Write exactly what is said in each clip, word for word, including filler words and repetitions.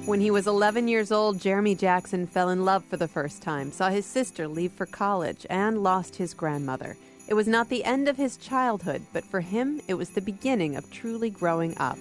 When he was eleven years old, Jeremy Jackson fell in love for the first time, saw his sister leave for college, and lost his grandmother. It was not the end of his childhood, but for him, it was the beginning of truly growing up.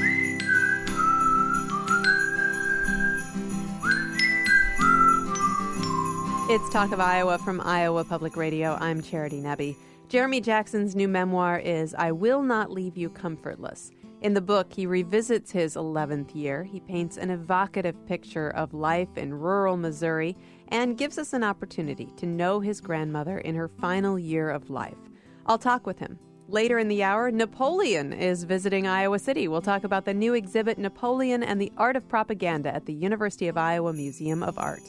It's Talk of Iowa from Iowa Public Radio. I'm Charity Nebbe. Jeremy Jackson's new memoir is I Will Not Leave You Comfortless. In the book, he revisits his eleventh year. He paints an evocative picture of life in rural Missouri and gives us an opportunity to know his grandmother in her final year of life. I'll talk with him. Later in the hour, Napoleon is visiting Iowa City. We'll talk about the new exhibit, Napoleon and the Art of Propaganda, at the University of Iowa Museum of Art.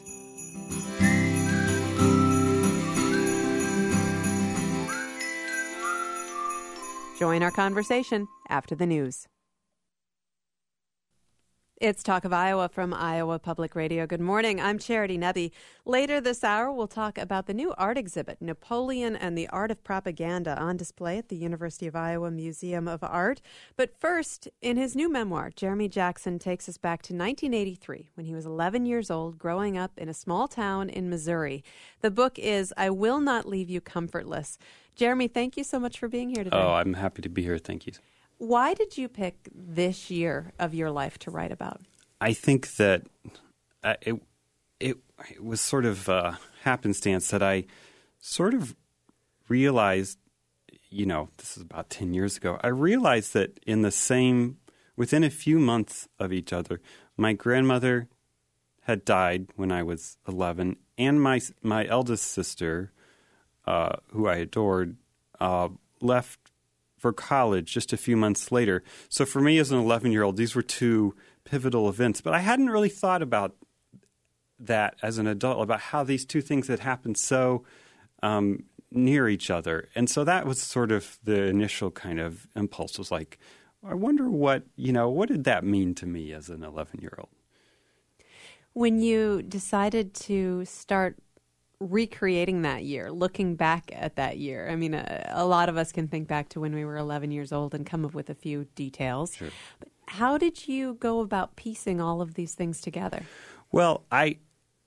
Join our conversation after the news. It's Talk of Iowa from Iowa Public Radio. Good morning. I'm Charity Nebbe. Later this hour, we'll talk about the new art exhibit, Napoleon and the Art of Propaganda, on display at the University of Iowa Museum of Art. But first, in his new memoir, Jeremy Jackson takes us back to nineteen eighty-three, when he was eleven years old, growing up in a small town in Missouri. The book is I Will Not Leave You Comfortless. Jeremy, thank you so much for being here today. Oh, I'm happy to be here. Thank you. Why did you pick this year of your life to write about? I think that uh, it, it it was sort of uh, happenstance that I sort of realized, you know, this is about ten years ago, I realized that in the same, within a few months of each other, my grandmother had died when I was eleven, and my my eldest sister, uh, who I adored, uh, left for college just a few months later. So for me as an eleven-year-old, these were two pivotal events. But I hadn't really thought about that as an adult, about how these two things had happened so um, near each other. And so that was sort of the initial kind of impulse, was like, I wonder what, you know, what did that mean to me as an eleven-year-old? When you decided to start recreating that year, looking back at that year, I mean, a, a lot of us can think back to when we were eleven years old and come up with a few details. Sure. But how did you go about piecing all of these things together? Well, I,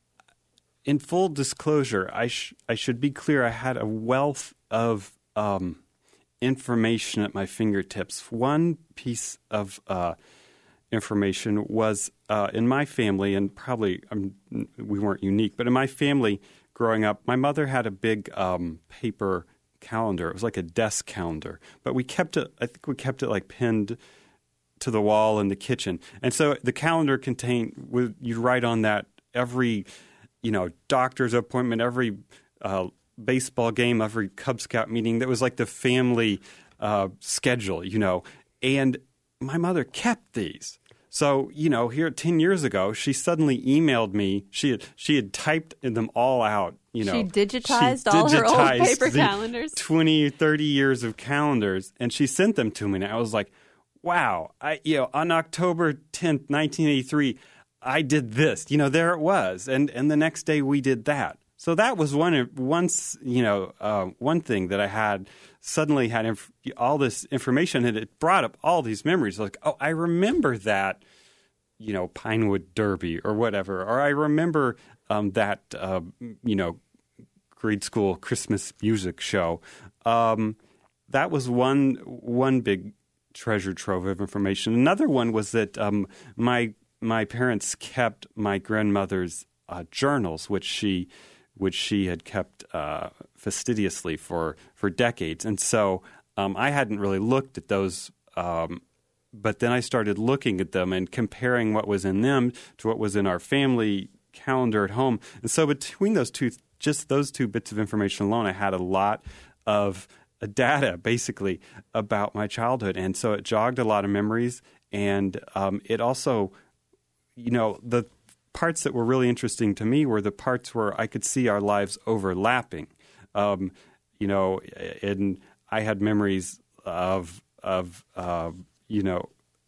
in full disclosure, I, sh- I should be clear, I had a wealth of um, information at my fingertips. One piece of uh, information was uh, in my family, and probably um, we weren't unique, but in my family growing up, my mother had a big um, paper calendar. It was like a desk calendar, but we kept it, I think we kept it like pinned to the wall in the kitchen. And so the calendar contained, you'd write on that every, you know, doctor's appointment, every uh, baseball game, every Cub Scout meeting. That was like the family uh, schedule, you know. And my mother kept these. So, you know, here ten years ago, she suddenly emailed me. She had, she had typed them all out, you know. She digitized she all digitized her old paper the calendars. twenty, thirty years of calendars, and she sent them to me. And I was like, wow, I, you know, on October tenth, nineteen eighty-three, I did this. You know, there it was. And and the next day we did that. So that was one, once, you know, uh, one thing that I had, suddenly had inf- all this information, and it brought up all these memories. Like, oh, I remember that, you know, Pinewood Derby or whatever. Or I remember um, that, uh, you know, grade school Christmas music show. Um, that was one one big treasure trove of information. Another one was that um, my my parents kept my grandmother's uh, journals, which she which she had kept uh, fastidiously for, for decades. And so um, I hadn't really looked at those, um, but then I started looking at them and comparing what was in them to what was in our family calendar at home. And so between those two, just those two bits of information alone, I had a lot of data, basically, about my childhood. And so it jogged a lot of memories. And um, it also, you know, the parts that were really interesting to me were the parts where I could see our lives overlapping. Um, you know, and I had memories of, of uh, you know,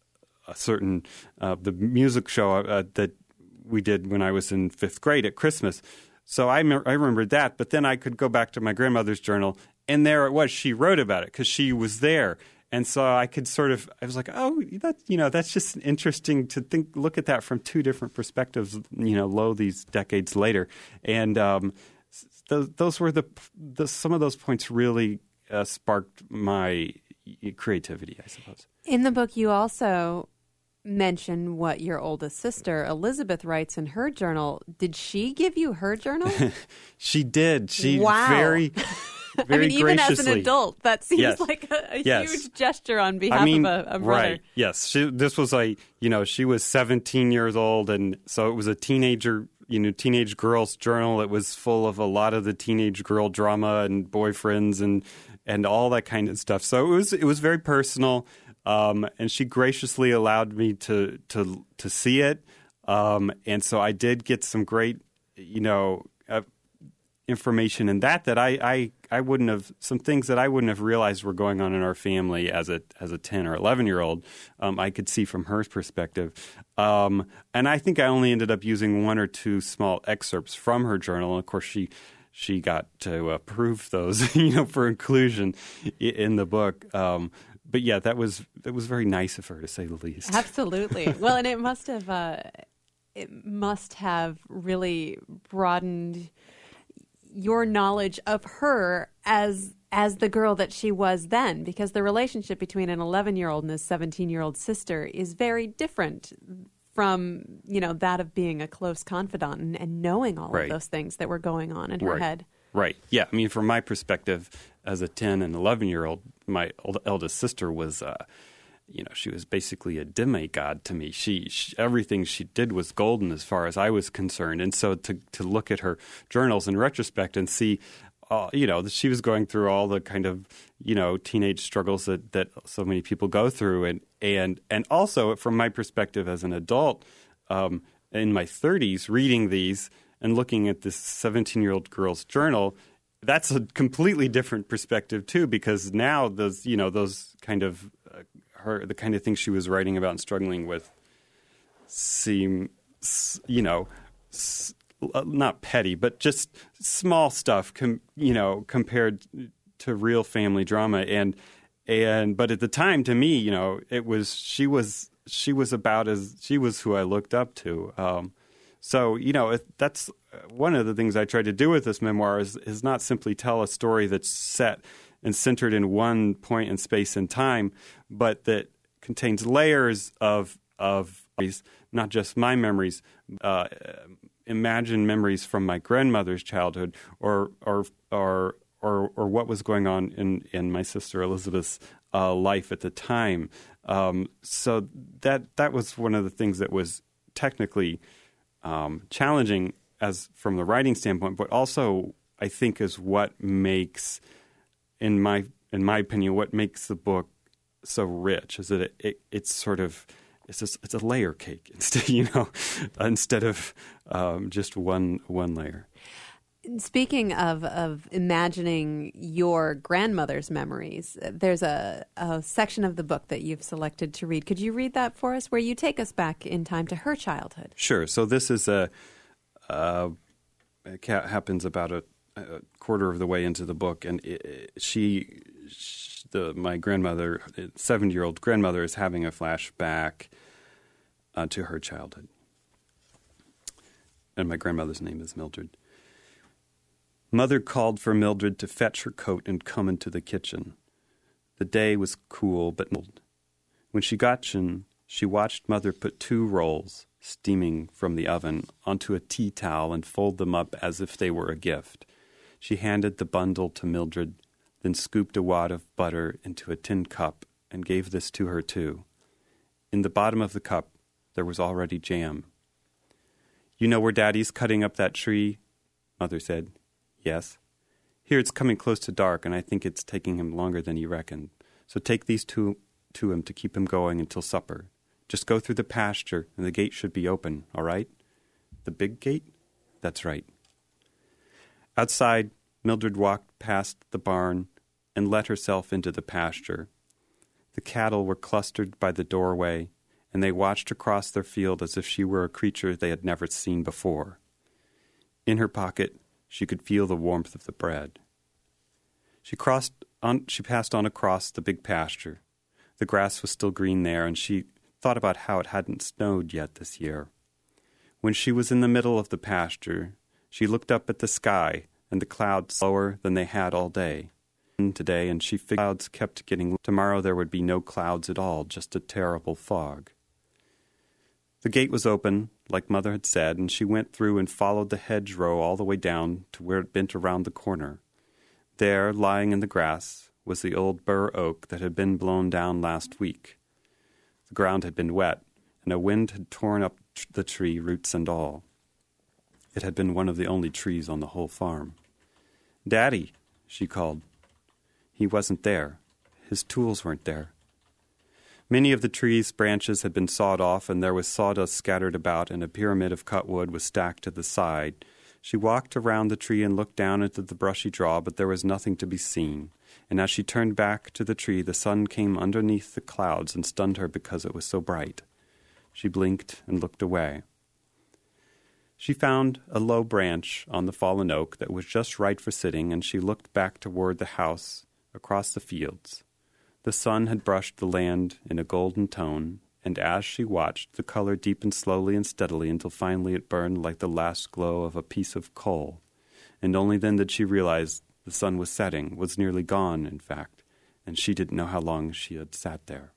a certain, uh, the music show uh, that we did when I was in fifth grade at Christmas. So I, me- I remembered that, but then I could go back to my grandmother's journal, and there it was. She wrote about it because she was there. and so I could sort of, I was like, oh, that, you know, that's just interesting to think, look at that from two different perspectives, you know, lo, these decades later. And um, th- those were the, the, some of those points really uh, sparked my creativity, I suppose. In the book, you also mention what your oldest sister, Elizabeth, writes in her journal. Did she give you her journal? She did. She wow. very... Very I mean, even graciously. As an adult, that seems yes. like a, a yes. huge gesture on behalf I mean, of a, a brother. Right, yes. She, this was like, you know, she was seventeen years old, and so it was a teenager, you know, teenage girl's journal. It was full of a lot of the teenage girl drama and boyfriends and and all that kind of stuff. So it was it was very personal, um, and she graciously allowed me to to to see it. Um, and so I did get some great, you know, uh, information in that that I, I I wouldn't have, some things that I wouldn't have realized were going on in our family as a as a ten or eleven year old. Um, I could see from her perspective, um, and I think I only ended up using one or two small excerpts from her journal. And of course, she she got to approve those, you know, for inclusion in the book. Um, but yeah, that was that was very nice of her, to say the least. Absolutely. Well, and it must have uh, it must have really broadened your knowledge of her as as the girl that she was then, because the relationship between an eleven-year-old and a seventeen-year-old sister is very different from, you know, that of being a close confidant and, and knowing all right. of those things that were going on in her right. head. Right. Yeah. I mean, from my perspective as a ten and eleven-year-old, my old, eldest sister was, uh, you know, she was basically a demigod to me. She, she everything she did was golden as far as I was concerned. And so to to look at her journals in retrospect and see, uh, you know, that she was going through all the kind of, you know, teenage struggles that, that so many people go through. And and and also from my perspective as an adult, um, in my thirties, reading these and looking at this seventeen-year-old girl's journal, that's a completely different perspective too, because now those, you know, those kind of uh, her, the kind of things she was writing about and struggling with seem, you know, not petty, but just small stuff, com, you know, compared to real family drama. And, and, but at the time, to me, you know, it was, she was, she was about as, she was who I looked up to. Um, so, you know, that's one of the things I tried to do with this memoir is, is not simply tell a story that's set and centered in one point in space and time, but that contains layers of of not just my memories, uh, imagined memories from my grandmother's childhood, or or or or, or what was going on in, in my sister Elizabeth's uh, life at the time. Um, so that that was one of the things that was technically um, challenging as from the writing standpoint, but also I think is what makes In my in my opinion, what makes the book so rich is that it, it it's sort of it's a, it's a layer cake instead, you know, instead of um, just one one layer. Speaking of of imagining your grandmother's memories, there's a, a section of the book that you've selected to read. Could you read that for us, where you take us back in time to her childhood? Sure. So this is a uh, it happens about a. a quarter of the way into the book, and it, she, she, the my grandmother, seventy-year-old grandmother, is having a flashback uh, to her childhood. And my grandmother's name is Mildred. Mother called for Mildred to fetch her coat and come into the kitchen. The day was cool but cold. When she got in, she watched Mother put two rolls, steaming from the oven, onto a tea towel and fold them up as if they were a gift. She handed the bundle to Mildred, then scooped a wad of butter into a tin cup and gave this to her too. In the bottom of the cup, there was already jam. "You know where Daddy's cutting up that tree?" Mother said. "Yes." "Here it's coming close to dark, and I think it's taking him longer than he reckoned. So take these two to him to keep him going until supper. Just go through the pasture, and the gate should be open, all right?" "The big gate?" "That's right." Outside, Mildred walked past the barn and let herself into the pasture. The cattle were clustered by the doorway, and they watched across their field as if she were a creature they had never seen before. In her pocket, she could feel the warmth of the bread. She crossed on, she passed on across the big pasture. The grass was still green there, and she thought about how it hadn't snowed yet this year. When she was in the middle of the pasture, she looked up at the sky and the clouds lower than they had all day. Today, and she figured clouds kept getting. Tomorrow there would be no clouds at all, just a terrible fog. The gate was open, like Mother had said, and she went through and followed the hedgerow all the way down to where it bent around the corner. There, lying in the grass, was the old bur oak that had been blown down last week. The ground had been wet, and a wind had torn up the tree, roots and all. It had been one of the only trees on the whole farm. "Daddy," she called. He wasn't there. His tools weren't there. Many of the tree's branches had been sawed off, and there was sawdust scattered about, and a pyramid of cut wood was stacked to the side. She walked around the tree and looked down into the brushy draw, but there was nothing to be seen. And as she turned back to the tree, the sun came underneath the clouds and stunned her because it was so bright. She blinked and looked away. She found a low branch on the fallen oak that was just right for sitting, and she looked back toward the house across the fields. The sun had brushed the land in a golden tone, and as she watched, the color deepened slowly and steadily until finally it burned like the last glow of a piece of coal. And only then did she realize the sun was setting, was nearly gone, in fact, and she didn't know how long she had sat there.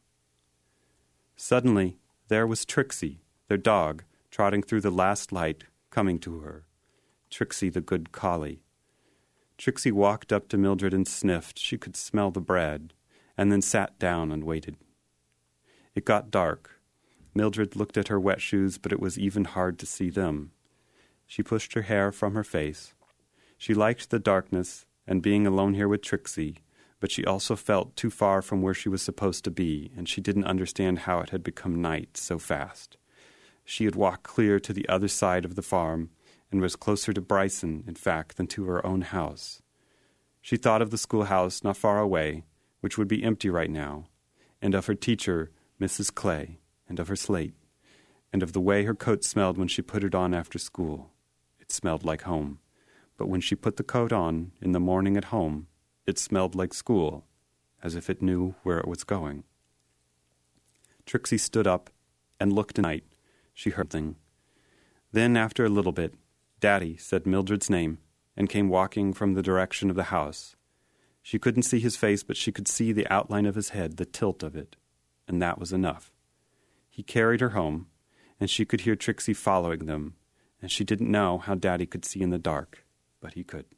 Suddenly, there was Trixie, their dog, trotting through the last light, coming to her. Trixie, the good collie. Trixie walked up to Mildred and sniffed. She could smell the bread, and then sat down and waited. It got dark. Mildred looked at her wet shoes, but it was even hard to see them. She pushed her hair from her face. She liked the darkness and being alone here with Trixie, but she also felt too far from where she was supposed to be, and she didn't understand how it had become night so fast. She had walked clear to the other side of the farm, and was closer to Bryson, in fact, than to her own house. She thought of the schoolhouse not far away, which would be empty right now, and of her teacher, Missus Clay, and of her slate, and of the way her coat smelled when she put it on after school. It smelled like home. But when she put the coat on in the morning at home, it smelled like school, as if it knew where it was going. Trixie stood up and looked at night. She heard something. Then, after a little bit, Daddy said Mildred's name and came walking from the direction of the house. She couldn't see his face, but she could see the outline of his head, the tilt of it, and that was enough. He carried her home, and she could hear Trixie following them, and she didn't know how Daddy could see in the dark, but he could.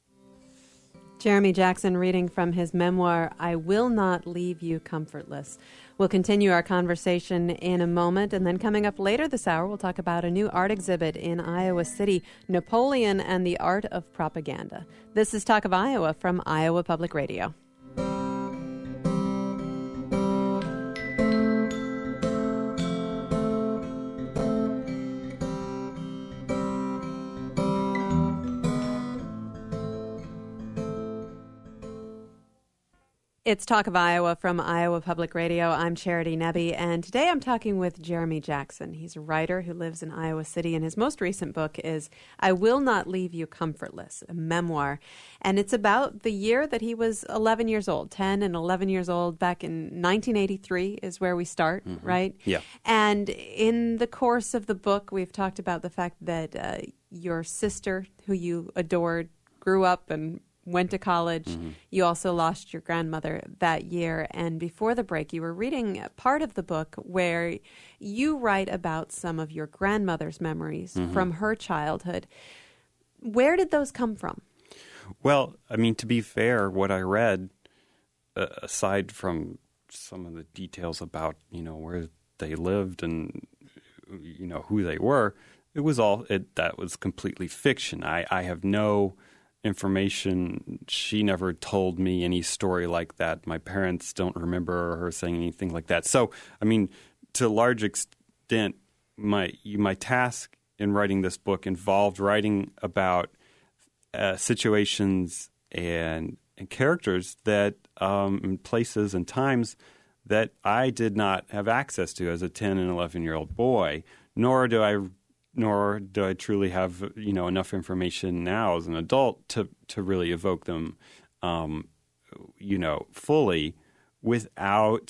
Jeremy Jackson reading from his memoir, I Will Not Leave You Comfortless. We'll continue our conversation in a moment, and then coming up later this hour, we'll talk about a new art exhibit in Iowa City, Napoleon and the Art of Propaganda. This is Talk of Iowa from Iowa Public Radio. It's Talk of Iowa from Iowa Public Radio. I'm Charity Nebbe, and today I'm talking with Jeremy Jackson. He's a writer who lives in Iowa City, and his most recent book is I Will Not Leave You Comfortless, a memoir. And it's about the year that he was eleven years old, ten and eleven years old, back in nineteen eighty-three is where we start, mm-hmm. right? Yeah. And in the course of the book, we've talked about the fact that uh, your sister, who you adored, grew up and went to college. Mm-hmm. You also lost your grandmother that year. And before the break, you were reading part of the book where you write about some of your grandmother's memories mm-hmm. from her childhood. Where did those come from? Well, I mean, to be fair, what I read, uh, aside from some of the details about, you know, where they lived and, you know, who they were, it was all, it, that was completely fiction. I, I have no information. She never told me any story like that. My parents don't remember her saying anything like that. So, I mean, to a large extent, my my task in writing this book involved writing about uh, situations and and characters that um, and places and times that I did not have access to as a ten and eleven year old boy. Nor do I. Nor do I truly have, you know, enough information now as an adult to, to really evoke them, um, you know, fully without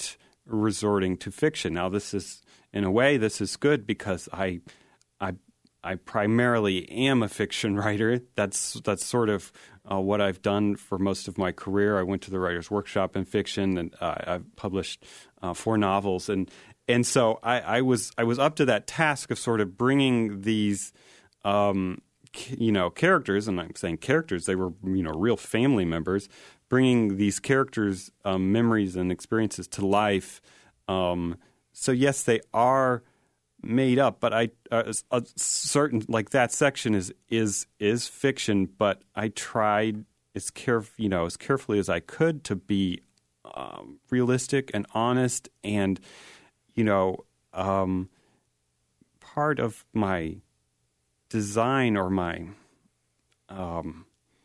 resorting to fiction. Now, this is, in a way, this is good because I, I, I primarily am a fiction writer. That's that's sort of uh, what I've done for most of my career. I went to the Writers' Workshop in fiction, and uh, I've published uh, four novels, and and so I, I was I was up to that task of sort of bringing these. Um, you know, characters, and I'm saying characters, they were, you know, real family members, bringing these characters' um, memories and experiences to life. Um, so, yes, they are made up, but I uh, a certain, like that section is is is fiction, but I tried as caref you know, as carefully as I could to be um, realistic and honest, and, you know, um, part of my design or my um,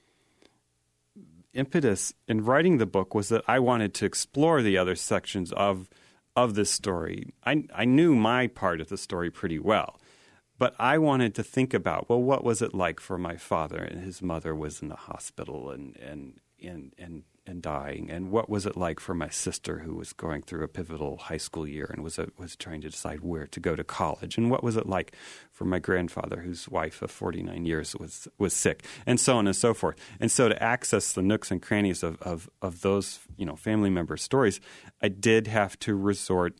impetus in writing the book was that I wanted to explore the other sections of of this story. I, I knew my part of the story pretty well, but I wanted to think about, well, what was it like for my father? And his mother was in the hospital and and and and and dying, and what was it like for my sister, who was going through a pivotal high school year and was a, was trying to decide where to go to college, and what was it like for my grandfather, whose wife of forty-nine years was was sick, and so on and so forth. And so to access the nooks and crannies of of, of those, you know, family member stories, I did have to resort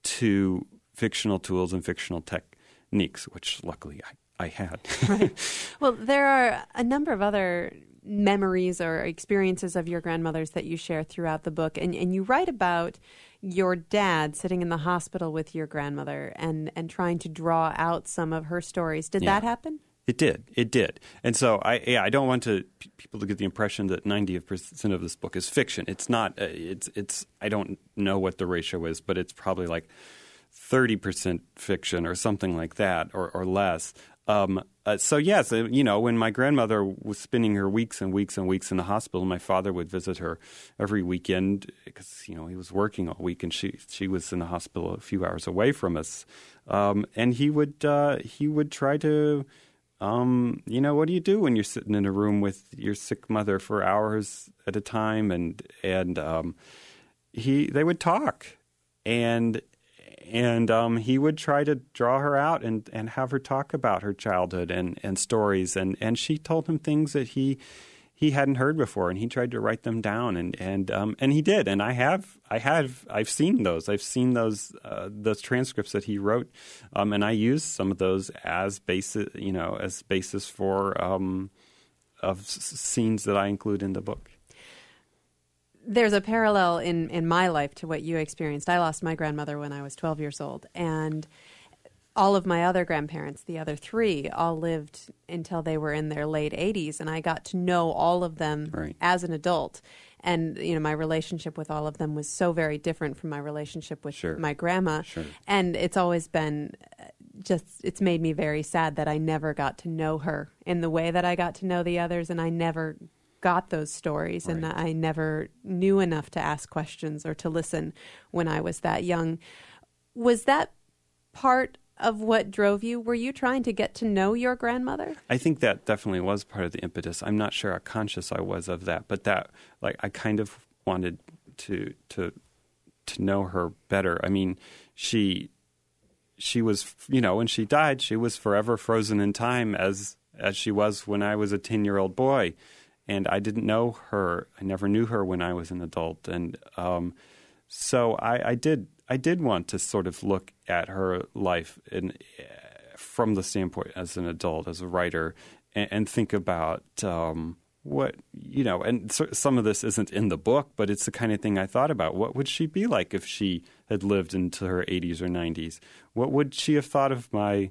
to fictional tools and fictional techniques, which luckily I, I had. Right. Well, there are a number of other memories or experiences of your grandmother's that you share throughout the book. And, and you write about your dad sitting in the hospital with your grandmother and, and trying to draw out some of her stories. Did Yeah. that happen? It did. It did. And so I yeah, I don't want to p- people to get the impression that ninety percent of this book is fiction. It's not. Uh, it's it's I don't know what the ratio is, but it's probably like thirty percent fiction or something like that, or, or less. Um, uh, so yes, uh, you know, when my grandmother was spending her weeks and weeks and weeks in the hospital, my father would visit her every weekend because, you know, he was working all week, and she she was in the hospital a few hours away from us. Um, and he would uh, he would try to, um, you know, what do you do when you're sitting in a room with your sick mother for hours at a time? And and um, he they would talk, and. And um, he would try to draw her out and, and have her talk about her childhood and, and stories. And, and she told him things that he he hadn't heard before, and he tried to write them down. And and um, and he did. And I have I have I've seen those. I've seen those uh, those transcripts that he wrote, um, and I use some of those as basis you know as basis for um, of s- scenes that I include in the book. There's a parallel in, in my life to what you experienced. I lost my grandmother when I was twelve years old, and all of my other grandparents, the other three, all lived until they were in their late eighties, and I got to know all of them Right. as an adult. And, you know, my relationship with all of them was so very different from my relationship with Sure. my grandma. Sure. And it's always been just, it's made me very sad that I never got to know her in the way that I got to know the others, and I never got those stories, and Right. I never knew enough to ask questions or to listen when I was that young. Was that part of what drove you? Were you trying to get to know your grandmother? I think that definitely was part of the impetus. I'm not sure how conscious I was of that, but that, like, I kind of wanted to to to know her better. I mean, she she was, you know, when she died, she was forever frozen in time as as she was when I was a ten-year-old boy. And I didn't know her. I never knew her when I was an adult, and um, so I, I did. I did want to sort of look at her life in, uh, from the standpoint as an adult, as a writer, and, and think about um, what you know. And so, some of this isn't in the book, but it's the kind of thing I thought about. What would she be like if she had lived into her eighties or nineties? What would she have thought of my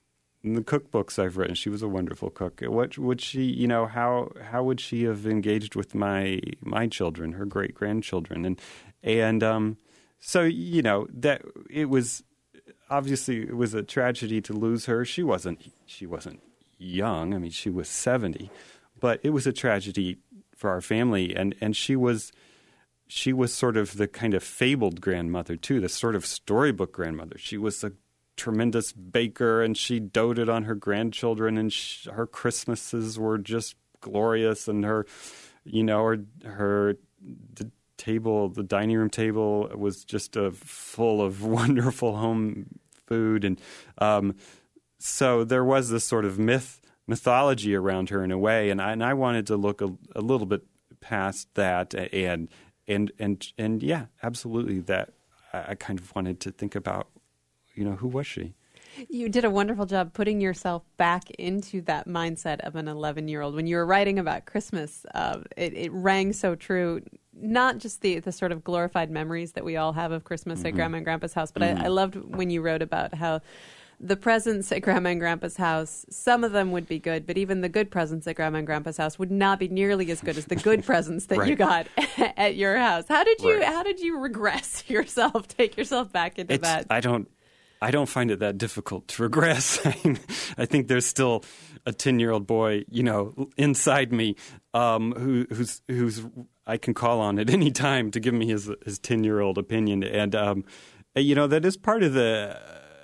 in the cookbooks I've written? She was a wonderful cook. What would she, you know, how how would she have engaged with my my children, her great grandchildren, and and um, so you know that it was obviously it was a tragedy to lose her. She wasn't she wasn't young. I mean, she was seventy, but it was a tragedy for our family, and and she was. She was sort of the kind of fabled grandmother too, the sort of storybook grandmother. She was a tremendous baker, and she doted on her grandchildren, and she, her Christmases were just glorious, and her, you know, her her d- table, the dining room table was just uh, full of wonderful home food. And um, so there was this sort of myth, mythology around her in a way. And I, and I wanted to look a, a little bit past that. And, and, and, and yeah, absolutely that I, I kind of wanted to think about, you know, who was she? You did a wonderful job putting yourself back into that mindset of an eleven-year-old. When you were writing about Christmas, uh, it, it rang so true. Not just the, the sort of glorified memories that we all have of Christmas mm-hmm. at Grandma and Grandpa's house, but mm-hmm. I, I loved when you wrote about how the presents at Grandma and Grandpa's house, some of them would be good, but even the good presents at Grandma and Grandpa's house would not be nearly as good as the good presents that right. you got at your house. How did you right. how did you regress yourself, take yourself back into it's, that? I don't I don't find it that difficult to regress. I think there's still a ten-year-old boy, you know, inside me um, who, who's who's I can call on at any time to give me his his ten-year-old opinion, and um, you know that is part of the.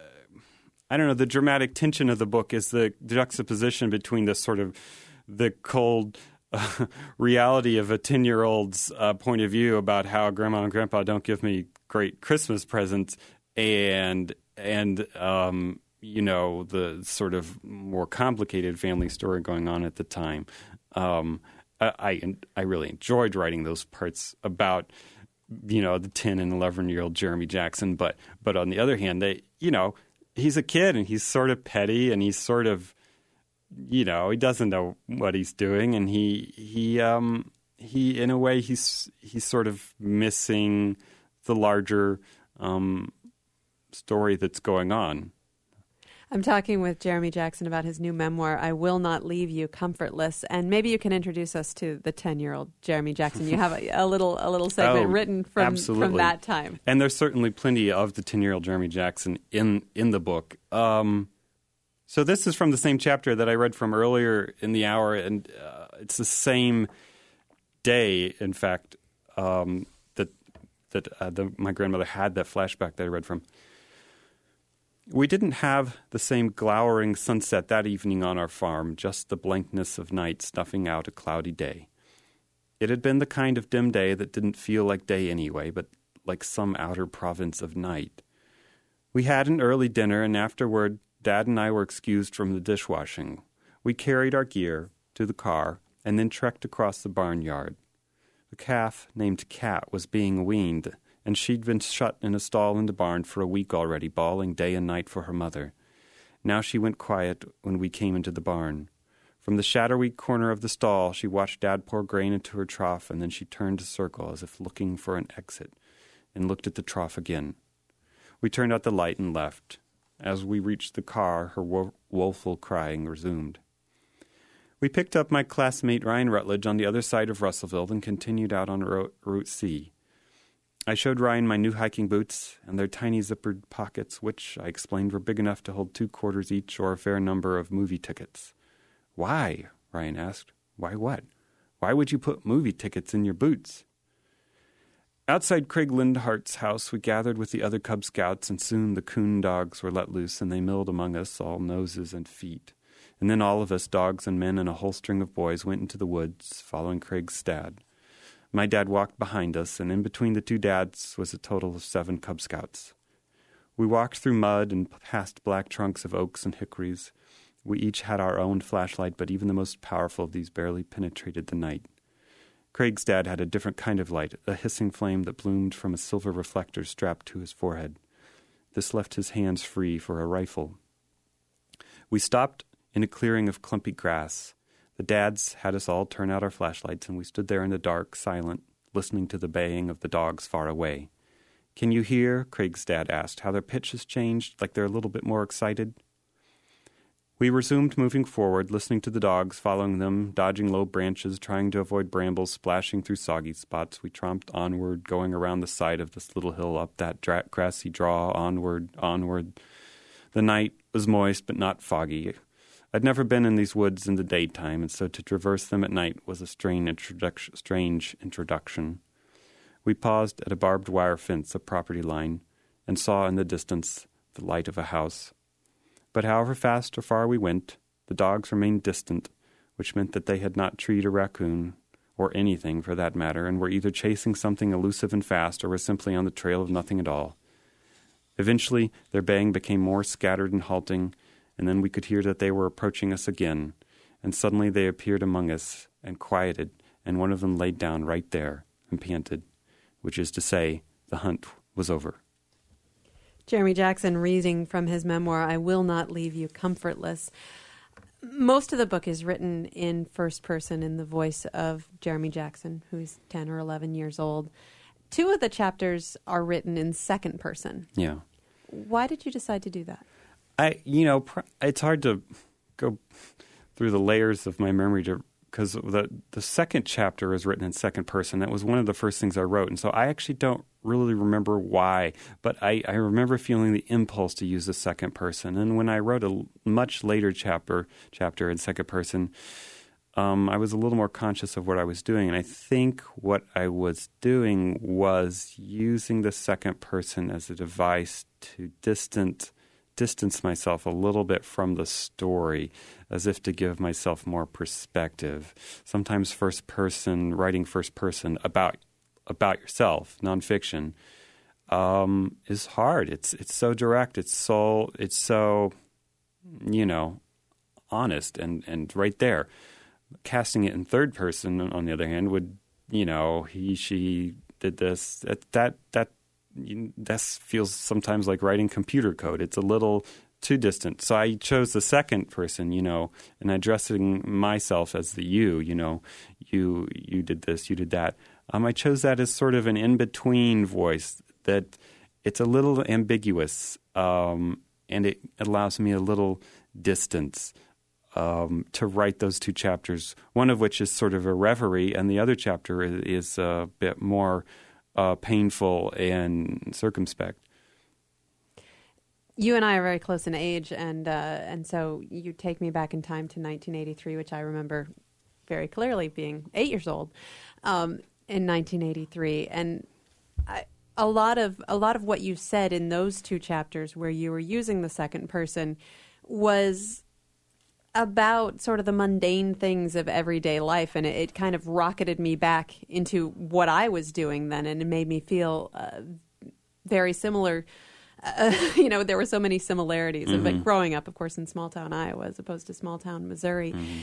I don't know, the dramatic tension of the book is the juxtaposition between this sort of the cold uh, reality of a ten-year-old's uh, point of view about how Grandma and Grandpa don't give me great Christmas presents and, and um, you know, the sort of more complicated family story going on at the time. Um, I, I, I really enjoyed writing those parts about, you know, the ten and eleven-year-old Jeremy Jackson. But, but on the other hand, they, you know, he's a kid and he's sort of petty and he's sort of, you know, he doesn't know what he's doing. And he, he, um, he, in a way, he's, he's sort of missing the larger, um, story that's going on. I'm talking with Jeremy Jackson about his new memoir, I Will Not Leave You Comfortless. And maybe you can introduce us to the ten-year-old Jeremy Jackson. You have a, a little a little segment oh, written from, absolutely. from that time. And there's certainly plenty of the ten-year-old Jeremy Jackson in, in the book. Um, so this is from the same chapter that I read from earlier in the hour, and uh, it's the same day, in fact, um, that, that uh, the, my grandmother had that flashback that I read from. We didn't have the same glowering sunset that evening on our farm, just the blankness of night snuffing out a cloudy day. It had been the kind of dim day that didn't feel like day anyway, but like some outer province of night. We had an early dinner, and afterward, Dad and I were excused from the dishwashing. We carried our gear to the car and then trekked across the barnyard. The calf, named Cat, was being weaned, and she'd been shut in a stall in the barn for a week already, bawling day and night for her mother. Now she went quiet when we came into the barn. From the shadowy corner of the stall, she watched Dad pour grain into her trough, and then she turned to circle as if looking for an exit, and looked at the trough again. We turned out the light and left. As we reached the car, her wo- woeful crying resumed. We picked up my classmate Ryan Rutledge on the other side of Russellville and continued out on Ro- Route C. I showed Ryan my new hiking boots and their tiny zippered pockets, which, I explained, were big enough to hold two quarters each or a fair number of movie tickets. Why? Ryan asked. Why what? Why would you put movie tickets in your boots? Outside Craig Lindhart's house, we gathered with the other Cub Scouts, and soon the coon dogs were let loose, and they milled among us, all noses and feet. And then all of us, dogs and men and a whole string of boys, went into the woods, following Craig's stad. My dad walked behind us, and in between the two dads was a total of seven Cub Scouts. We walked through mud and past black trunks of oaks and hickories. We each had our own flashlight, but even the most powerful of these barely penetrated the night. Craig's dad had a different kind of light, a hissing flame that bloomed from a silver reflector strapped to his forehead. This left his hands free for a rifle. We stopped in a clearing of clumpy grass. The dads had us all turn out our flashlights, and we stood there in the dark, silent, listening to the baying of the dogs far away. Can you hear, Craig's dad asked, how their pitch has changed, like they're a little bit more excited? We resumed moving forward, listening to the dogs, following them, dodging low branches, trying to avoid brambles, splashing through soggy spots. We tromped onward, going around the side of this little hill, up that dra- grassy draw, onward, onward. The night was moist, but not foggy. I'd never been in these woods in the daytime, and so to traverse them at night was a strange introduction. Strange introduction. We paused at a barbed wire fence, a property line, and saw in the distance the light of a house. But however fast or far we went, the dogs remained distant, which meant that they had not treed a raccoon or anything for that matter, and were either chasing something elusive and fast or were simply on the trail of nothing at all. Eventually, their baying became more scattered and halting, and then we could hear that they were approaching us again, and suddenly they appeared among us and quieted, and one of them laid down right there and panted, which is to say, the hunt was over. Jeremy Jackson reading from his memoir, I Will Not Leave You Comfortless. Most of the book is written in first person in the voice of Jeremy Jackson, who's ten or eleven years old. Two of the chapters are written in second person. Yeah. Why did you decide to do that? I, you know, pr- it's hard to go through the layers of my memory to because the the second chapter is written in second person. That was one of the first things I wrote, and so I actually don't really remember why, but I, I remember feeling the impulse to use the second person. And when I wrote a much later chapter chapter in second person, um, I was a little more conscious of what I was doing. And I think what I was doing was using the second person as a device to distant distance myself a little bit from the story, as if to give myself more perspective. Sometimes first person, writing first person about about yourself, nonfiction, um, is hard. It's it's so direct. It's so it's so, you know, honest and, and right there. Casting it in third person, on the other hand, would, you know, he, she did this. That that that that feels sometimes like writing computer code. It's a little too distant. So I chose the second person, you know, and addressing myself as the you. You know, you you did this, you did that. Um, I chose that as sort of an in-between voice that it's a little ambiguous, um, and it allows me a little distance um, to write those two chapters, one of which is sort of a reverie, and the other chapter is, is a bit more uh, painful and circumspect. You and I are very close in age, and uh, and so you take me back in time to nineteen eighty-three, which I remember very clearly being eight years old. Um, in nineteen eighty-three, and I, a lot of a lot of what you said in those two chapters where you were using the second person was about sort of the mundane things of everyday life, and it, it kind of rocketed me back into what I was doing then, and it made me feel uh, very similar. Uh, you know, there were so many similarities Mm-hmm. of like growing up, of course, in small town Iowa as opposed to small town Missouri. Mm-hmm.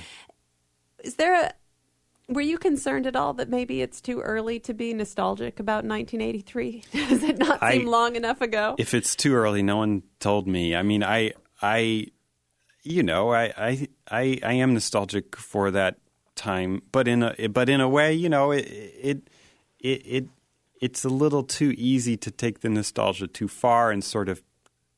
Is there a Were you concerned at all that maybe it's too early to be nostalgic about nineteen eighty-three? Does it not seem I, long enough ago? If it's too early, no one told me. I mean, I, I, you know, I, I, I, I am nostalgic for that time, but in a, but in a way, you know, it, it, it, it it's a little too easy to take the nostalgia too far and sort of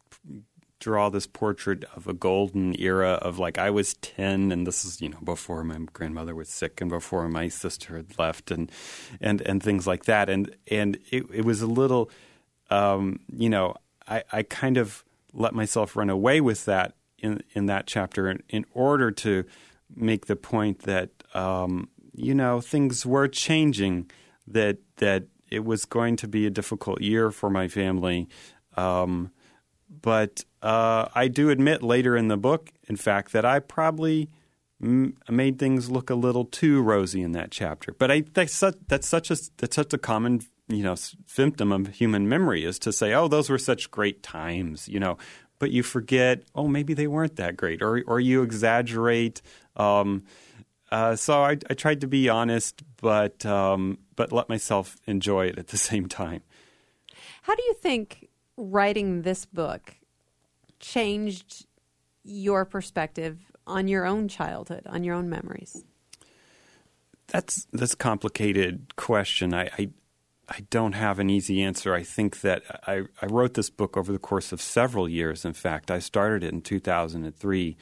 draw this portrait of a golden era of like I was ten and this is, you know, before my grandmother was sick and before my sister had left and and, and things like that. And and it, it was a little, um, you know, I, I kind of let myself run away with that in, in that chapter in, in order to make the point that, um, you know, things were changing, that that it was going to be a difficult year for my family. Um But uh, I do admit later in the book, in fact, that I probably m- made things look a little too rosy in that chapter. But I that's such, that's such a that's such a common, you know, symptom of human memory, is to say, oh, those were such great times, you know. But you forget, oh, maybe they weren't that great, or or you exaggerate. Um, uh, so I, I tried to be honest, but um, but let myself enjoy it at the same time. How do you think writing this book changed your perspective on your own childhood, on your own memories? That's that's a complicated question. I, I I don't have an easy answer. I think that I, I wrote this book over the course of several years. In fact, I started it in two thousand three.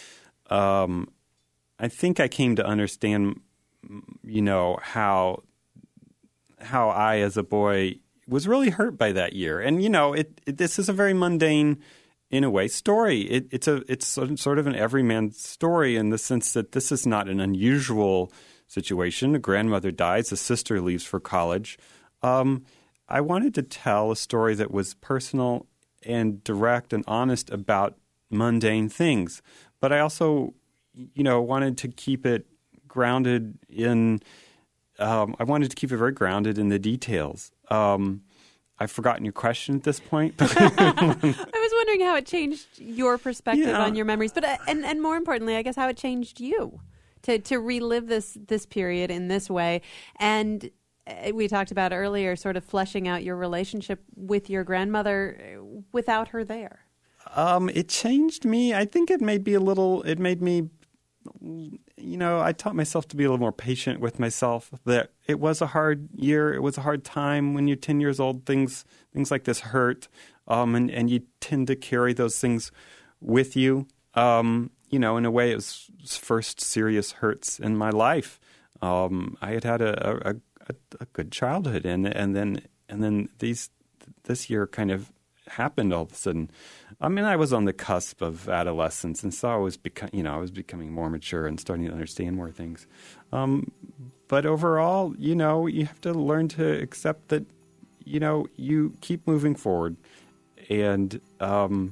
Um, I think I came to understand, you know, how how I, as a boy, was really hurt by that year. And, you know, it, it this is a very mundane, in a way, story. It, it's a it's sort of an everyman story in the sense that this is not an unusual situation. A grandmother dies, a sister leaves for college. Um, I wanted to tell a story that was personal and direct and honest about mundane things. But I also, you know, wanted to keep it grounded in um, I wanted to keep it very grounded in the details. Um, I've forgotten your question at this point. I was wondering how it changed your perspective Yeah. on your memories, but uh, and and more importantly, I guess how it changed you to to relive this this period in this way. And uh, we talked about earlier, sort of fleshing out your relationship with your grandmother without her there. Um, it changed me. I think it made me a little. It made me. You know, I taught myself to be a little more patient with myself. That it was a hard year. It was a hard time when you're ten years old. Things things like this hurt, um, and and you tend to carry those things with you. Um, you know, in a way, it was first serious hurts in my life. Um, I had had a, a, a, a good childhood, and and then and then these this year kind of happened all of a sudden. I mean, I was on the cusp of adolescence, and so I was, beco- you know, I was becoming more mature and starting to understand more things. Um, but overall, you know, you have to learn to accept that, you know, you keep moving forward, and um,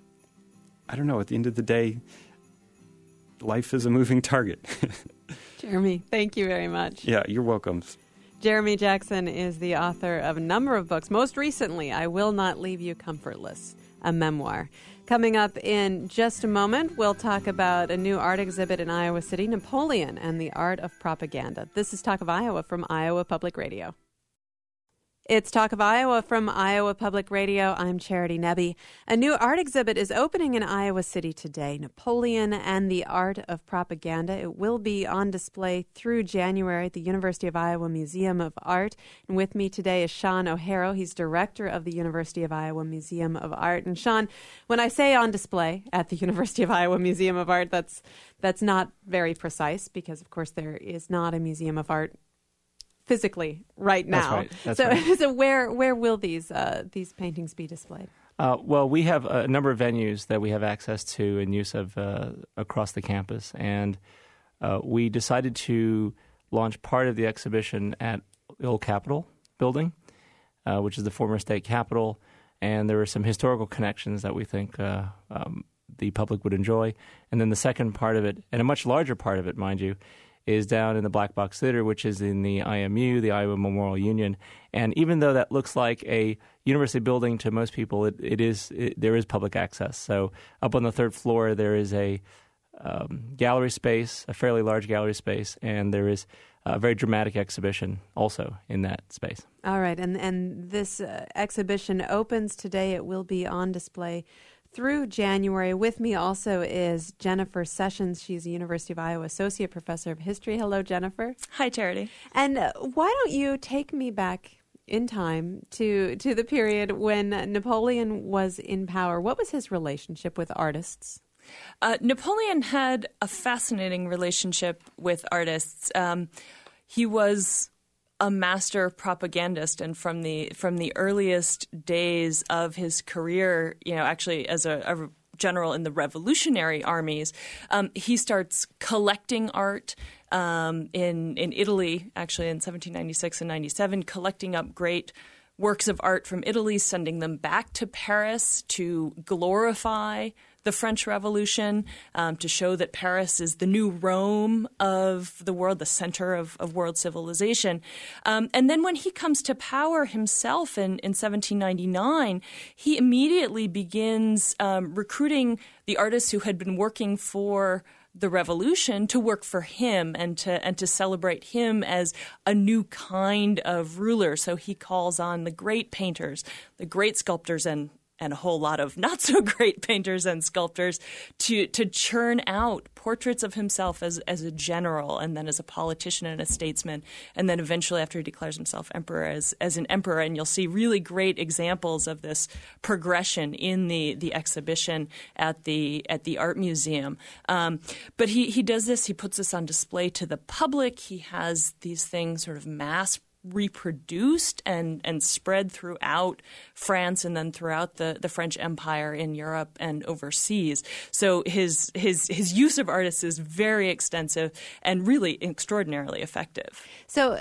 I don't know. At the end of the day, life is a moving target. Jeremy, thank you very much. Yeah, you're welcome. Jeremy Jackson is the author of a number of books. Most recently, I Will Not Leave You Comfortless, a memoir. Coming up in just a moment, we'll talk about a new art exhibit in Iowa City, Napoleon and the Art of Propaganda. This is Talk of Iowa from Iowa Public Radio. It's Talk of Iowa from Iowa Public Radio. I'm Charity Nebbe. A new art exhibit is opening in Iowa City today, Napoleon and the Art of Propaganda. It will be on display through January at the University of Iowa Museum of Art. And with me today is Sean O'Hara. He's director of the University of Iowa Museum of Art. And Sean, when I say on display at the University of Iowa Museum of Art, that's that's not very precise because, of course, there is not a Museum of Art physically right now. That's right. That's so, right. so where where will these uh, these paintings be displayed? Uh, well, we have a number of venues that we have access to and use of uh, across the campus, and uh, we decided to launch part of the exhibition at the old Capitol building, uh, which is the former state capitol, and there are some historical connections that we think uh, um, the public would enjoy. And then the second part of it, and a much larger part of it, mind you, is down in the Black Box Theater, which is in the I M U, the Iowa Memorial Union. And even though that looks like a university building to most people, it, it is it, there is public access. So up on the third floor, there is a um, gallery space, a fairly large gallery space, and there is a very dramatic exhibition also in that space. All right, and and this uh, exhibition opens today. It will be on display through January. With me also is Jennifer Sessions. She's a University of Iowa Associate Professor of History. Hello, Jennifer. Hi, Charity. And uh, why don't you take me back in time to to the period when Napoleon was in power? What was his relationship with artists? Uh, Napoleon had a fascinating relationship with artists. Um, he was a master propagandist, and from the from the earliest days of his career, you know, actually as a, a general in the revolutionary armies, um, he starts collecting art um, in in Italy, actually in seventeen ninety-six and ninety-seven, collecting up great works of art from Italy, sending them back to Paris to glorify the French Revolution, um, to show that Paris is the new Rome of the world, the center of, of world civilization. Um, and then when he comes to power himself in, in seventeen ninety-nine, he immediately begins um, recruiting the artists who had been working for the revolution to work for him and to and to celebrate him as a new kind of ruler. So he calls on the great painters, the great sculptors, and and a whole lot of not so great painters and sculptors to to churn out portraits of himself as as a general, and then as a politician and a statesman, and then eventually after he declares himself emperor as as an emperor. And you'll see really great examples of this progression in the the exhibition at the at the art museum. Um, but he he does this. He puts this on display to the public. He has these things sort of mass reproduced and, and spread throughout France and then throughout the, the French Empire in Europe and overseas. So his his his use of artists is very extensive and really extraordinarily effective. So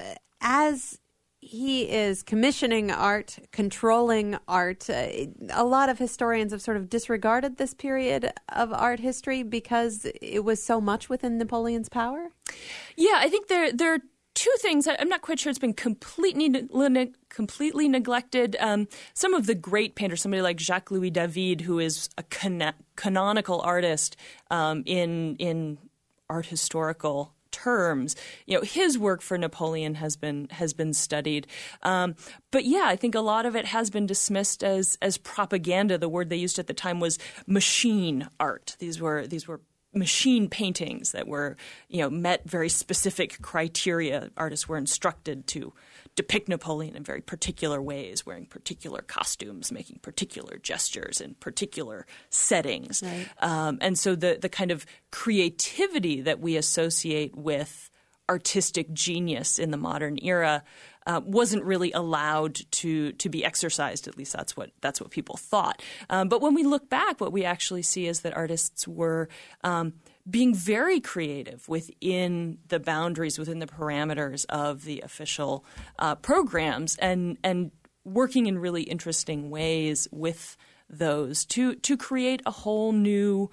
as he is commissioning art, controlling art, uh, a lot of historians have sort of disregarded this period of art history because it was so much within Napoleon's power? Yeah, I think there there are two things. I'm not quite sure it's been completely ne- completely neglected. Um, some of the great painters, somebody like Jacques-Louis David, who is a can- canonical artist um, in in art historical terms, you know, his work for Napoleon has been has been studied. Um, but yeah, I think a lot of it has been dismissed as as propaganda. The word they used at the time was machine art. These were these were machine paintings that were, you know, met very specific criteria. Artists were instructed to depict Napoleon in very particular ways, wearing particular costumes, making particular gestures in particular settings. Right. Um, and so the the kind of creativity that we associate with artistic genius in the modern era uh, wasn't really allowed to to be exercised. At least that's what that's what people thought. Um, but when we look back, what we actually see is that artists were um, being very creative within the boundaries, within the parameters of the official uh, programs, and and working in really interesting ways with those to to create a whole new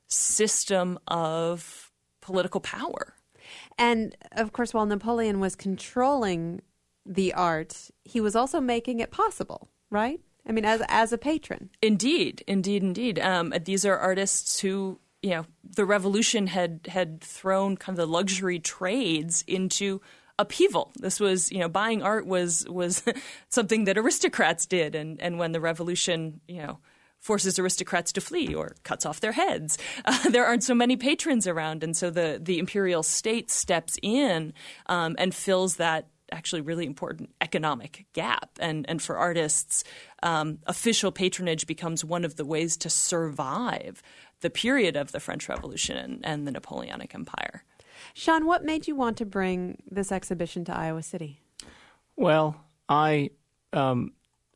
system of political power. And of course, while Napoleon was controlling the art, he was also making it possible, right? I mean, as as a patron. Indeed, indeed, indeed. Um, these are artists who, you know, the revolution had had thrown kind of the luxury trades into upheaval. This was, you know, buying art was was something that aristocrats did, and and when the revolution, you know, forces aristocrats to flee or cuts off their heads, uh, there aren't so many patrons around, and so the the imperial state steps in um, and fills that actually really important economic gap. And and for artists, um, official patronage becomes one of the ways to survive the period of the French Revolution and, and the Napoleonic Empire. Sean, what made you want to bring this exhibition to Iowa City? Well, I, um,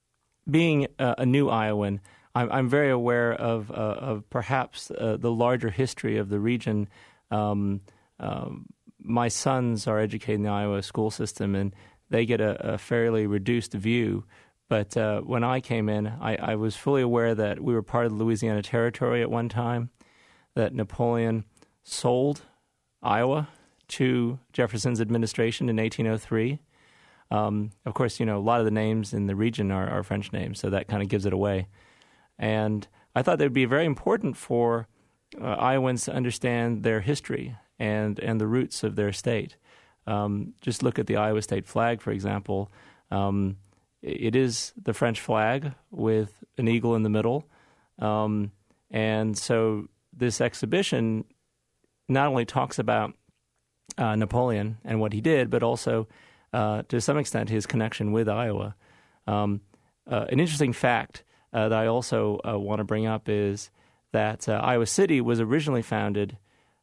being a, a new Iowan, I'm, I'm very aware of, uh, of perhaps uh, the larger history of the region. Um, um, my sons are educated in the Iowa school system, and they get a, a fairly reduced view. But uh, when I came in, I, I was fully aware that we were part of the Louisiana Territory at one time, that Napoleon sold Iowa to Jefferson's administration in eighteen oh three. Um, of course, you know, a lot of the names in the region are, are French names, so that kind of gives it away. And I thought that it would be very important for uh, Iowans to understand their history and, and the roots of their state. Um, just look at the Iowa state flag, for example. Um, it is the French flag with an eagle in the middle. Um, and so this exhibition not only talks about uh, Napoleon and what he did, but also, uh, to some extent, his connection with Iowa. Um, uh, an interesting fact uh, that I also uh, want to bring up is that uh, Iowa City was originally founded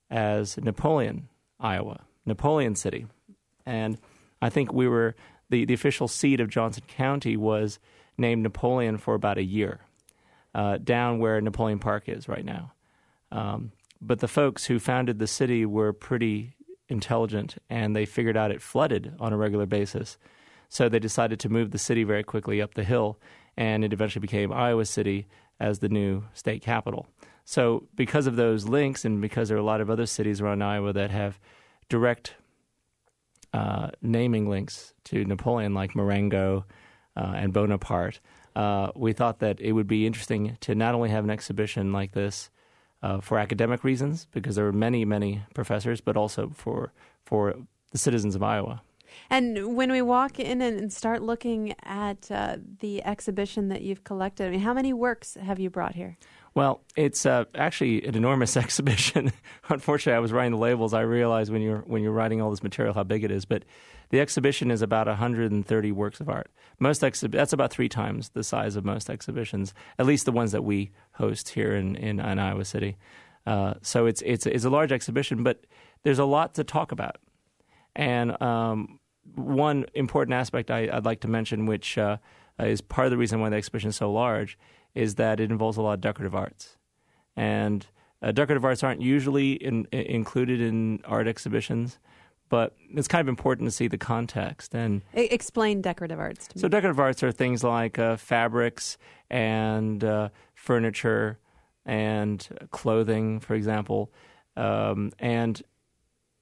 as Napoleon, Iowa, Napoleon City. And I think we were, the, the official seat of Johnson County was named Napoleon for about a year, uh, down where Napoleon Park is right now. Um, but the folks who founded the city were pretty intelligent, and they figured out it flooded on a regular basis. So they decided to move the city very quickly up the hill, and it eventually became Iowa City as the new state capital. So because of those links, and because there are a lot of other cities around Iowa that have direct uh, naming links to Napoleon, like Marengo uh, and Bonaparte, uh, we thought that it would be interesting to not only have an exhibition like this uh, for academic reasons, because there were many, many professors, but also for for the citizens of Iowa. And when we walk in and start looking at uh, the exhibition that you've collected, I mean, how many works have you brought here? Well, it's uh, actually an enormous exhibition. Unfortunately, I was writing the labels. I realized when you're when you're writing all this material how big it is. But the exhibition is about one hundred thirty works of art. Most exhi- that's about three times the size of most exhibitions, at least the ones that we host here in in, in Iowa City. Uh, so it's it's it's a large exhibition, but there's a lot to talk about. And um, one important aspect I, I'd like to mention, which uh, is part of the reason why the exhibition is so large, is that it involves a lot of decorative arts. And uh, decorative arts aren't usually in, in, included in art exhibitions, but it's kind of important to see the context. And explain decorative arts to me. So decorative arts are things like uh, fabrics and uh, furniture and clothing, for example. Um, and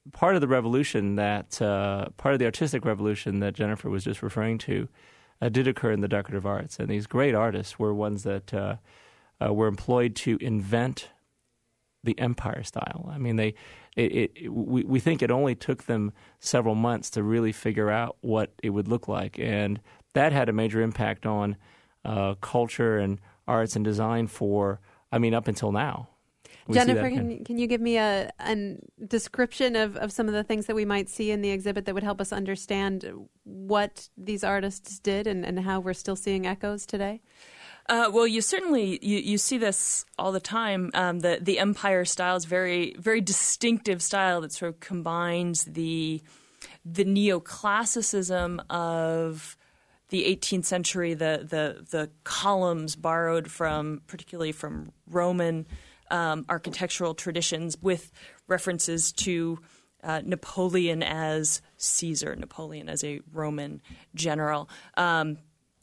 part of the revolution that uh, part of the artistic revolution that Jennifer was just referring to uh, did occur in the decorative arts, and these great artists were ones that uh, uh, were employed to invent the empire style. I mean, they it, it we we think it only took them several months to really figure out what it would look like, and that had a major impact on uh, culture and arts and design for, I mean, up until now. We Jennifer, can, can you give me a, a description of, of some of the things that we might see in the exhibit that would help us understand what these artists did and, and how we're still seeing echoes today? Uh, well, you certainly you, you see this all the time. Um, the the empire style is very very distinctive style that sort of combines the the neoclassicism of the eighteenth century, the the the columns borrowed from particularly from Roman um, architectural traditions, with references to uh, Napoleon as Caesar, Napoleon as a Roman general. Um,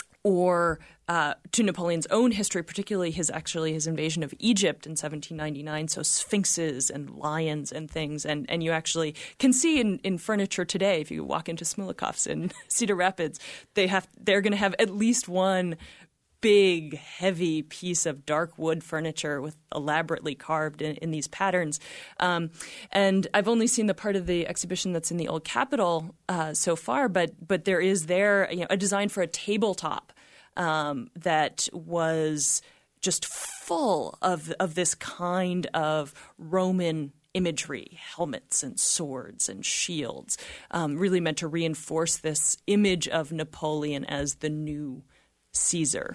or uh, to Napoleon's own history, particularly his actually his invasion of Egypt in seventeen ninety-nine, so sphinxes and lions and things. And, and you actually can see in, in furniture today, if you walk into Smulikov's in Cedar Rapids, they have, they're going to have at least one big, heavy piece of dark wood furniture with elaborately carved in, in these patterns. Um, and I've only seen the part of the exhibition that's in the Old Capitol uh, so far, but but there is there you know, a design for a tabletop um, that was just full of of this kind of Roman imagery, helmets and swords and shields, um, really meant to reinforce this image of Napoleon as the new Caesar.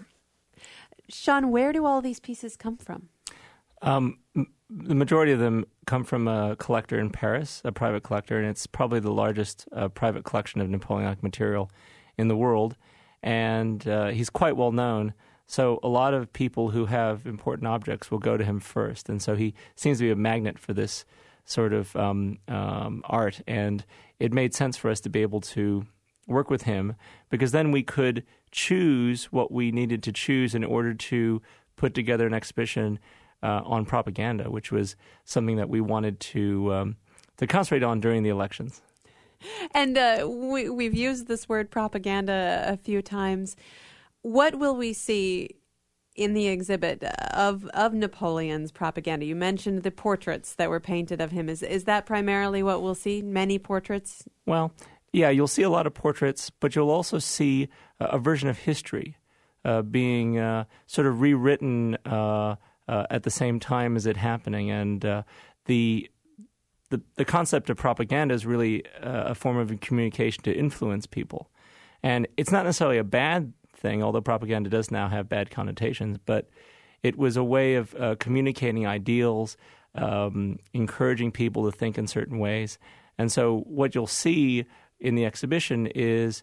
Sean, where do all these pieces come from? Um, m- the majority of them come from a collector in Paris, a private collector, and it's probably the largest uh, private collection of Napoleonic material in the world. And uh, he's quite well known, so a lot of people who have important objects will go to him first. And so he seems to be a magnet for this sort of um, um, art, and it made sense for us to be able to work with him, because then we could choose what we needed to choose in order to put together an exhibition uh, on propaganda, which was something that we wanted to um, to concentrate on during the elections. And uh, we, we've used this word propaganda a few times. What will we see in the exhibit of of Napoleon's propaganda? You mentioned the portraits that were painted of him. Is is that primarily what we'll see? Many portraits? Well, yeah, you'll see a lot of portraits, but you'll also see a, a version of history uh, being uh, sort of rewritten uh, uh, at the same time as it happening. And uh, the, the the concept of propaganda is really uh, a form of communication to influence people. And it's not necessarily a bad thing, although propaganda does now have bad connotations, but it was a way of uh, communicating ideals, um, encouraging people to think in certain ways. And so what you'll see in the exhibition is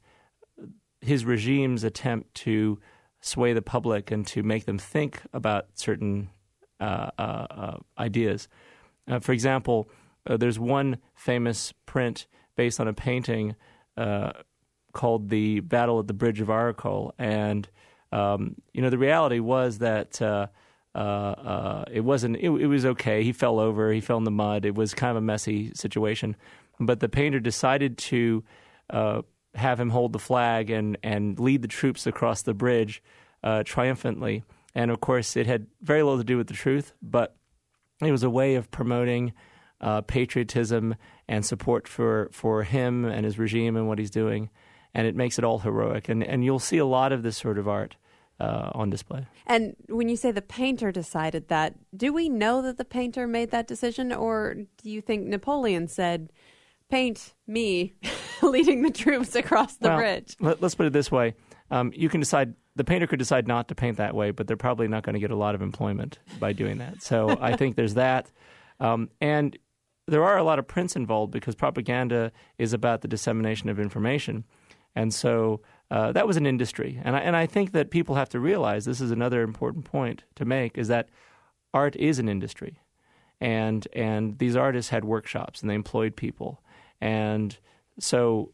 his regime's attempt to sway the public and to make them think about certain uh, uh, uh, ideas. Uh, for example, uh, there's one famous print based on a painting uh, called The Battle at the Bridge of Arcole. And, um, you know, the reality was that uh, uh, uh, it wasn't, it, it was okay. He fell over, he fell in the mud. It was kind of a messy situation. But the painter decided to uh, have him hold the flag and, and lead the troops across the bridge uh, triumphantly. And, of course, it had very little to do with the truth, but it was a way of promoting uh, patriotism and support for, for him and his regime and what he's doing. And it makes it all heroic. And, and you'll see a lot of this sort of art uh, on display. And when you say the painter decided that, do we know that the painter made that decision? Or do you think Napoleon said, paint me leading the troops across the well, bridge? Let, let's put it this way. Um, you can decide, the painter could decide not to paint that way, but they're probably not going to get a lot of employment by doing that. So I think there's that. Um, and there are a lot of prints involved because propaganda is about the dissemination of information. And so uh, that was an industry. And I, and I think that people have to realize, this is another important point to make, is that art is an industry. And and these artists had workshops and they employed people. And so,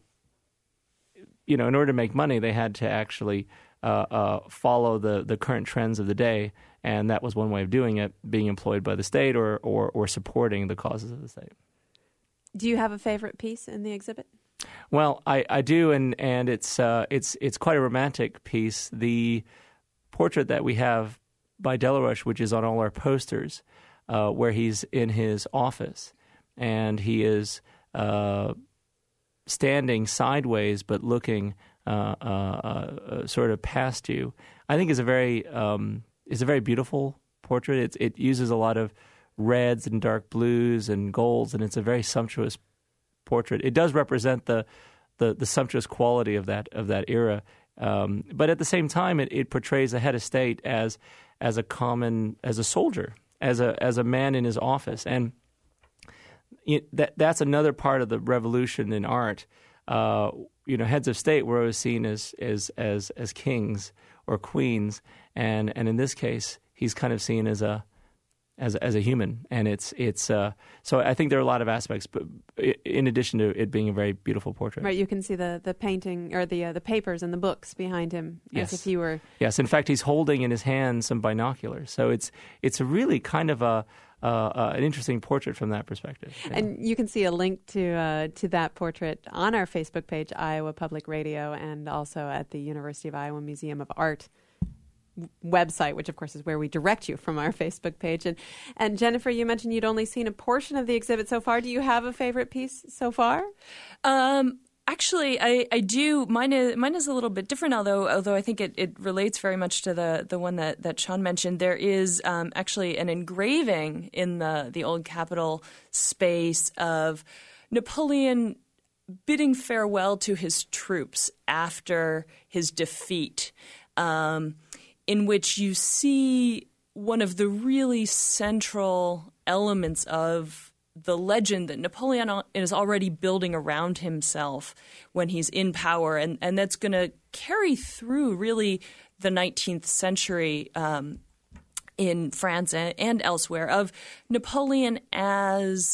you know, in order to make money, they had to actually uh, uh, follow the, the current trends of the day. And that was one way of doing it, being employed by the state or, or, or supporting the causes of the state. Do you have a favorite piece in the exhibit? Well, I, I do, and and it's uh, it's it's quite a romantic piece. The portrait that we have by Delaroche, which is on all our posters, uh, where he's in his office and he is uh, standing sideways but looking uh, uh, uh, sort of past you, I think is a very um, is a very beautiful portrait. It's, it uses a lot of reds and dark blues and golds, and it's a very sumptuous portrait. It does represent the the, the sumptuous quality of that of that era, um, but at the same time, it, it portrays the head of state as as a common as a soldier, as a as a man in his office, and it, that that's another part of the revolution in art. Uh, you know, heads of state were always seen as as as as kings or queens, and and in this case, he's kind of seen as a as as a human, and it's it's uh, so I think there are a lot of aspects, but in addition to it being a very beautiful portrait. Right, you can see the, the painting or the uh, the papers and the books behind him, yes. as if he were. Yes, in fact, he's holding in his hand some binoculars, so it's it's a really kind of a uh, uh, an interesting portrait from that perspective. Yeah. And you can see a link to uh, to that portrait on our Facebook page, Iowa Public Radio, and also at the University of Iowa Museum of Art website, which of course is where we direct you from our Facebook page. And and Jennifer, you mentioned you'd only seen a portion of the exhibit so far. Do you have a favorite piece so far? Um, actually, I, I do. Mine is mine is a little bit different, although although I think it, it relates very much to the the one that, that Sean mentioned. There is um, actually an engraving in the the old Capitol space of Napoleon bidding farewell to his troops after his defeat. Um, in which you see one of the really central elements of the legend that Napoleon is already building around himself when he's in power, and, and that's going to carry through really the nineteenth century um, in France and, and elsewhere, of Napoleon as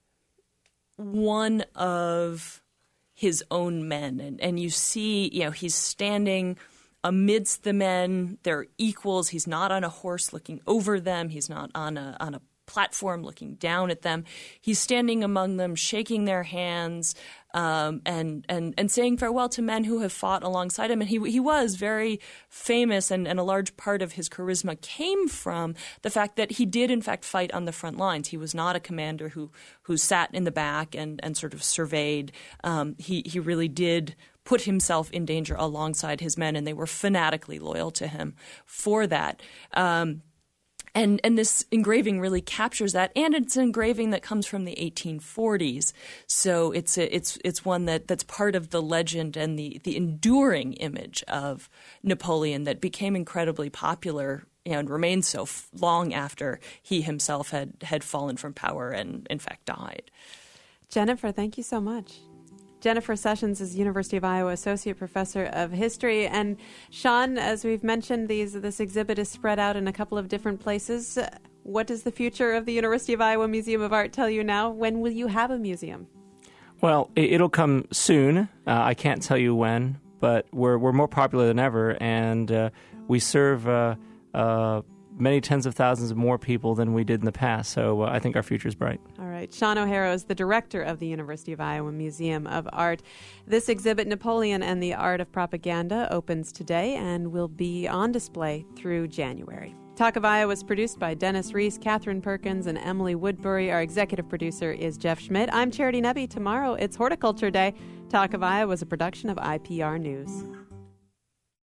one of his own men. And, and you see, you know, he's standing amidst the men, they're equals. He's not on a horse looking over them. He's not on a on a platform looking down at them. He's standing among them, shaking their hands, um, and and and saying farewell to men who have fought alongside him. And he he was very famous, and, and a large part of his charisma came from the fact that he did in fact fight on the front lines. He was not a commander who who sat in the back and and sort of surveyed. Um, he he really did put himself in danger alongside his men, and they were fanatically loyal to him for that. Um, and and this engraving really captures that, and it's an engraving that comes from the eighteen forties. So it's a, it's it's one that, that's part of the legend and the, the enduring image of Napoleon that became incredibly popular and remained so f- long after he himself had, had fallen from power and, in fact, died. Jennifer, thank you so much. Jennifer Sessions is University of Iowa Associate Professor of History. And Sean, as we've mentioned, these this exhibit is spread out in a couple of different places. What does the future of the University of Iowa Museum of Art tell you now? When will you have a museum? Well, it'll come soon. Uh, I can't tell you when, but we're we're more popular than ever, and uh, we serve uh, uh, many tens of thousands of more people than we did in the past. So uh, I think our future is bright. All right. Sean O'Hara is the director of the University of Iowa Museum of Art. This exhibit, Napoleon and the Art of Propaganda, opens today and will be on display through January. Talk of Iowa is produced by Dennis Reese, Catherine Perkins, and Emily Woodbury. Our executive producer is Jeff Schmidt. I'm Charity Nebbe. Tomorrow, it's Horticulture Day. Talk of Iowa is a production of I P R News.